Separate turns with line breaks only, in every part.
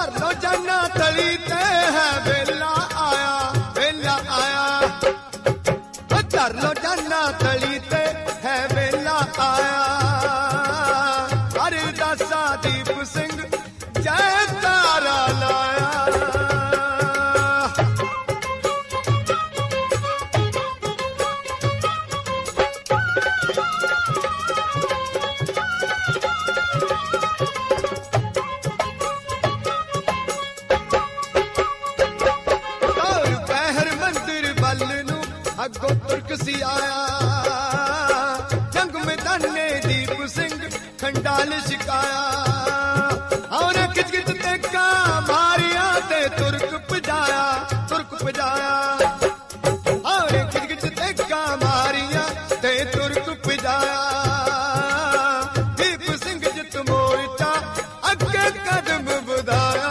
धर लो जाना तली ते है वेला आया, वेला आया। धर लो जाना तली ते है वेला आया। हरदासा दीप सिंह जय तारा लाया। अगो तुर्क सी आया, जंग में दाने दीप सिंह खंडाल शिकाया। और खिच खिच देखा मारिया ते तुर्क पजाया, तुर्क पजाया। और खिच खिच देखा मारिया ते तुर्क पजाया। दीप सिंह जित मोर्चा अगे कदम बढ़ाया।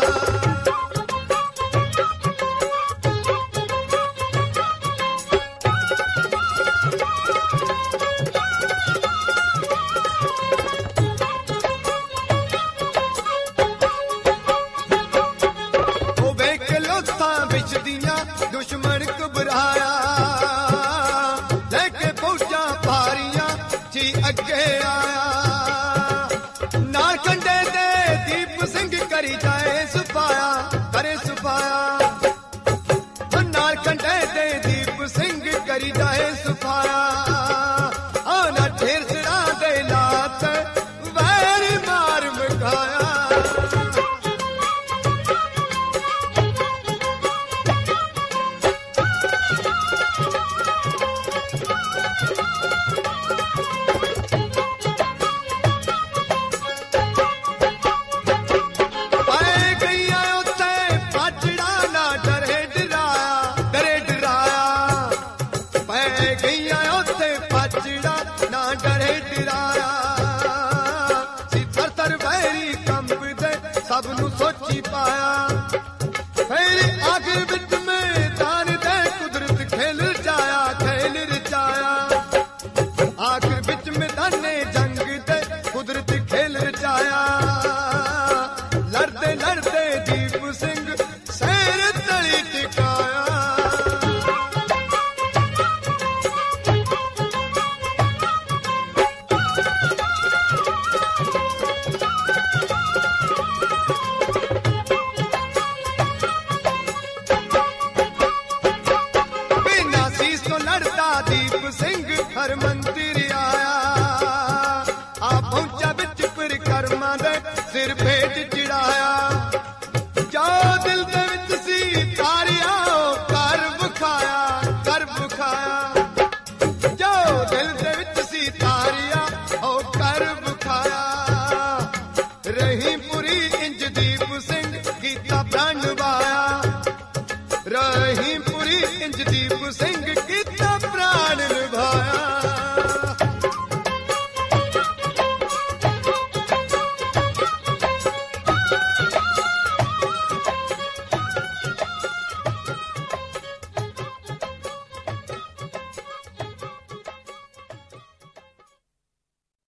दुश्मन घबराया, लेके फौजा पारियां जी अगे आया। नारकंडे दे दीप सिंह करी जाए सुपाया, करे सुपाया। नारकंडे दे दीप सिंह करी जाए सुपाया। आना ढेर सिरा दे लात वैरी मार मकाया। सब नु सोची पाया। फिर आखिर बिच में